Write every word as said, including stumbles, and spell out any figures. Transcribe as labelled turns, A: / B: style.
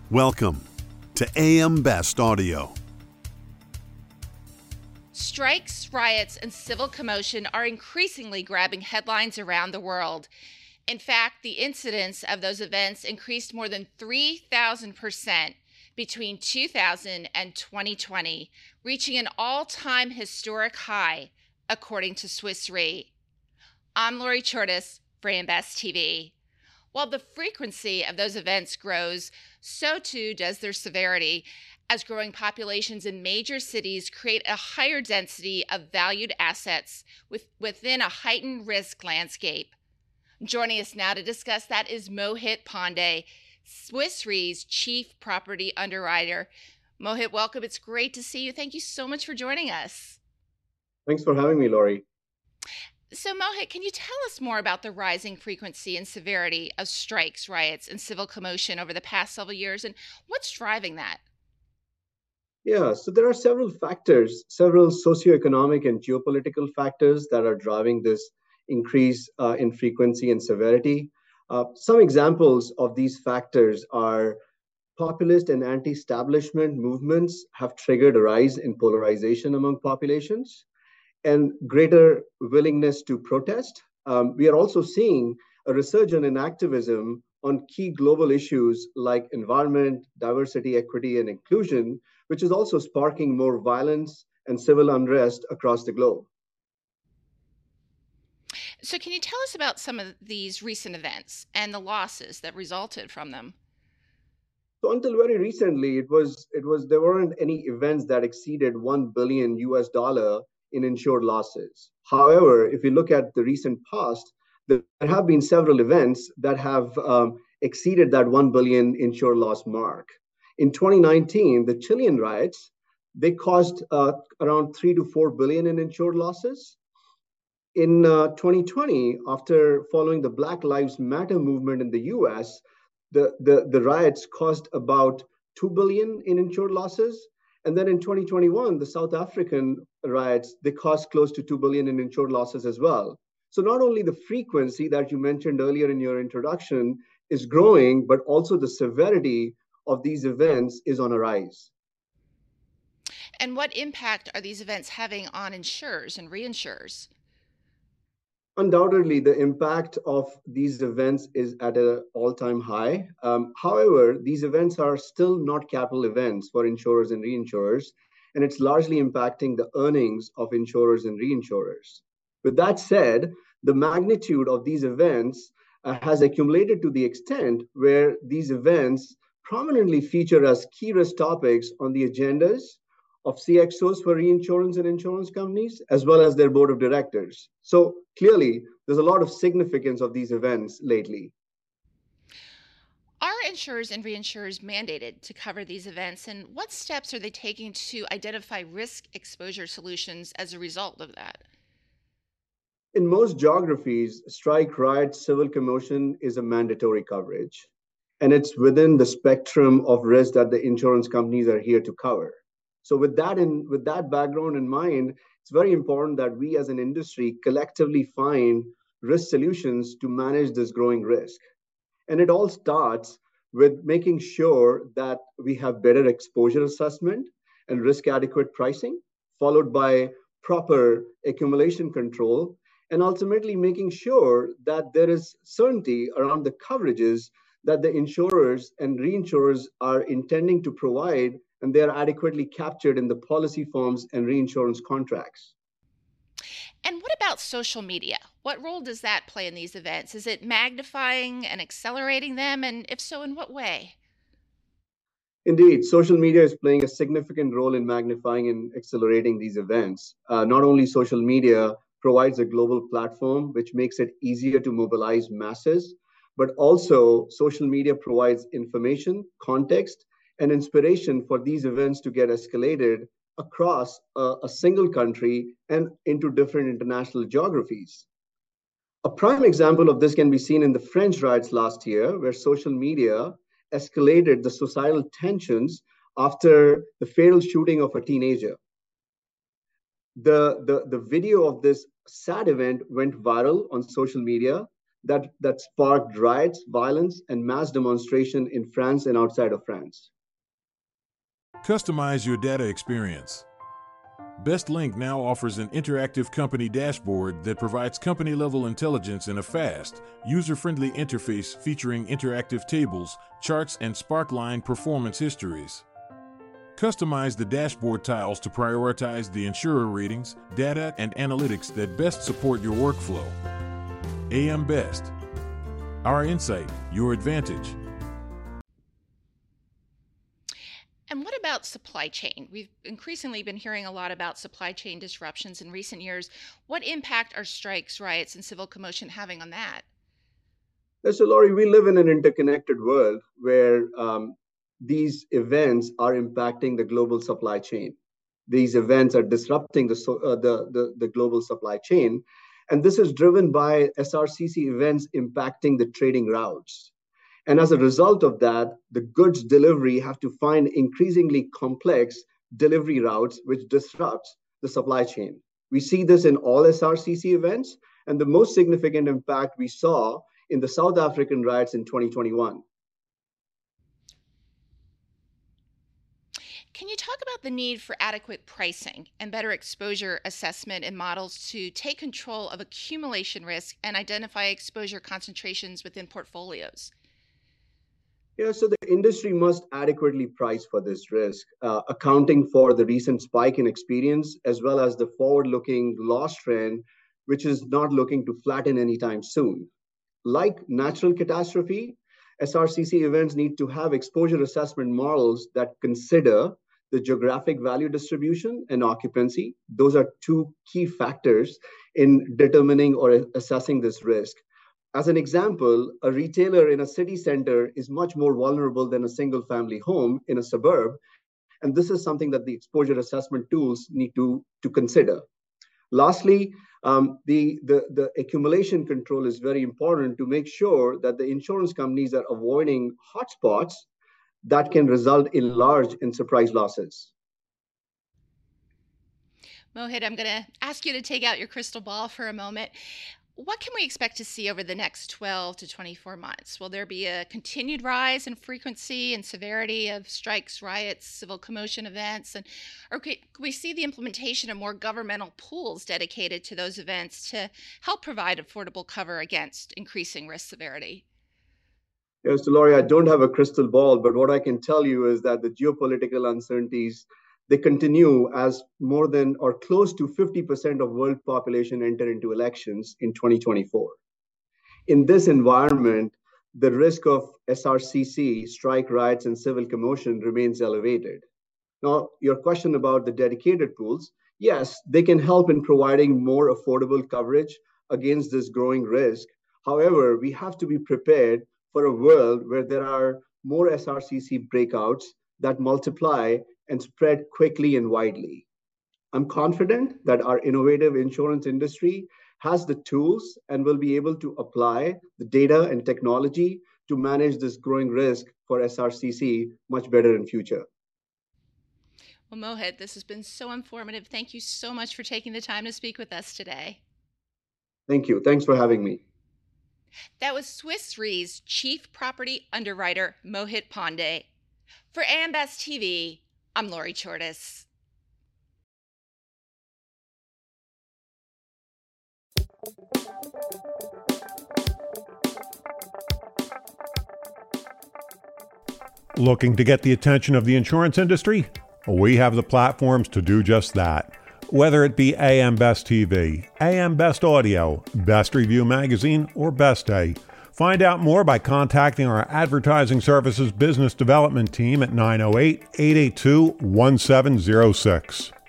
A: Welcome to A M Best Audio.
B: Strikes, riots, and civil commotion are increasingly grabbing headlines around the world. In fact, the incidence of those events increased more than three thousand percent between two thousand and twenty twenty, reaching an all-time historic high, according to Swiss Re. I'm Lori Chortis for A M Best T V. While the frequency of those events grows, so too does their severity, as growing populations in major cities create a higher density of valued assets with, within a heightened risk landscape. Joining us now to discuss that is Mohit Pandey, Swiss Re's Chief Property Underwriter. Mohit, welcome. It's great to see you. Thank you so much for joining us.
C: Thanks for having me, Lori.
B: So, Mohit, can you tell us more about the rising frequency and severity of strikes, riots, and civil commotion over the past several years, and what's driving that?
C: Yeah, so there are several factors, several socioeconomic and geopolitical factors that are driving this increase uh, in frequency and severity. Uh, some examples of these factors are populist and anti-establishment movements have triggered a rise in polarization among populations and greater willingness to protest. Um, we are also seeing a resurgence in activism on key global issues like environment, diversity, equity, and inclusion, which is also sparking more violence and civil unrest across the globe.
B: So can you tell us about some of these recent events and the losses that resulted from them?
C: So until very recently, it was it was there weren't any events that exceeded one billion U S dollar in insured losses. However, if you look at the recent past, there have been several events that have um, exceeded that one billion insured loss mark. In twenty nineteen, the Chilean riots, they caused uh, around three to four billion in insured losses. In uh, twenty twenty, after following the Black Lives Matter movement in the U S, the, the, the riots caused about two billion in insured losses. And then in twenty twenty-one, the South African riots, they cost close to two billion in insured losses as well. So not only the frequency that you mentioned earlier in your introduction is growing, but also the severity of these events is on a rise.
B: And what impact are these events having on insurers and reinsurers?
C: Undoubtedly, the impact of these events is at an all-time high. Um, however, these events are still not capital events for insurers and reinsurers, and it's largely impacting the earnings of insurers and reinsurers. With that said, the magnitude of these events uh, has accumulated to the extent where these events prominently feature as key risk topics on the agendas of C X Os for reinsurance and insurance companies, as well as their board of directors. So clearly, there's a lot of significance of these events lately.
B: Are insurers and reinsurers mandated to cover these events, and what steps are they taking to identify risk exposure solutions as a result of that?
C: In most geographies, strike, riot, civil commotion is a mandatory coverage, and it's within the spectrum of risk that the insurance companies are here to cover. So with that in with that background in mind, it's very important that we as an industry collectively find risk solutions to manage this growing risk. And it all starts with making sure that we have better exposure assessment and risk adequate pricing, followed by proper accumulation control, and ultimately making sure that there is certainty around the coverages that the insurers and reinsurers are intending to provide, and they are adequately captured in the policy forms and reinsurance contracts.
B: And what about social media? What role does that play in these events? Is it magnifying and accelerating them? And if so, in what way?
C: Indeed, social media is playing a significant role in magnifying and accelerating these events. Uh, not only social media provides a global platform, which makes it easier to mobilize masses, but also social media provides information, context, and inspiration for these events to get escalated across a, a single country and into different international geographies. A prime example of this can be seen in the French riots last year, where social media escalated the societal tensions after the fatal shooting of a teenager. The, the, the video of this sad event went viral on social media. that, that sparked riots, violence, and mass demonstration in France and outside of France.
D: Customize your data experience. BestLink now offers an interactive company dashboard that provides company-level intelligence in a fast, user-friendly interface featuring interactive tables, charts, and Sparkline performance histories. Customize the dashboard tiles to prioritize the insurer ratings, data, and analytics that best support your workflow. A M Best. Our insight, your advantage.
B: And what about supply chain? We've increasingly been hearing a lot about supply chain disruptions in recent years. What impact are strikes, riots, and civil commotion having on that?
C: So, Laurie, we live in an interconnected world where um, these events are impacting the global supply chain. These events are disrupting the, uh, the, the, the global supply chain. And this is driven by S R C C events impacting the trading routes. And as a result of that, the goods delivery have to find increasingly complex delivery routes, which disrupts the supply chain. We see this in all S R C C events, and the most significant impact we saw in the South African riots in twenty twenty-one.
B: Can you talk about the need for adequate pricing and better exposure assessment and models to take control of accumulation risk and identify exposure concentrations within portfolios?
C: Yeah, so the industry must adequately price for this risk, uh, accounting for the recent spike in experience, as well as the forward-looking loss trend, which is not looking to flatten anytime soon. Like natural catastrophe, S R C C events need to have exposure assessment models that consider the geographic value distribution and occupancy. Those are two key factors in determining or assessing this risk. As an example, a retailer in a city center is much more vulnerable than a single family home in a suburb. And this is something that the exposure assessment tools need to, to consider. Lastly, um, the, the, the accumulation control is very important to make sure that the insurance companies are avoiding hotspots that can result in large enterprise losses.
B: Mohit, I'm going to ask you to take out your crystal ball for a moment. What can we expect to see over the next twelve to twenty-four months? Will there be a continued rise in frequency and severity of strikes, riots, civil commotion events? And, or could we see the implementation of more governmental pools dedicated to those events to help provide affordable cover against increasing risk severity?
C: Yeah, so Laurie, I don't have a crystal ball, but what I can tell you is that the geopolitical uncertainties, they continue as more than or close to fifty percent of world population enter into elections in twenty twenty-four. In this environment, the risk of S R C C, strike, riots, and civil commotion remains elevated. Now, your question about the dedicated pools, yes, they can help in providing more affordable coverage against this growing risk. However, we have to be prepared for a world where there are more S R C C breakouts that multiply and spread quickly and widely. I'm confident that our innovative insurance industry has the tools and will be able to apply the data and technology to manage this growing risk for S R C C much better in future.
B: Well, Mohit, this has been so informative. Thank you so much for taking the time to speak with us today.
C: Thank you. Thanks for having me.
B: That was Swiss Re's Chief Property Underwriter, Mohit Pandey. For A M Best T V, I'm Laurie Chortis.
E: Looking to get the attention of the insurance industry? We have the platforms to do just that. Whether it be A M Best T V, A M Best Audio, Best Review Magazine, or Best Day. Find out more by contacting our Advertising Services Business Development Team at nine oh eight, eight eight two, one seven oh six.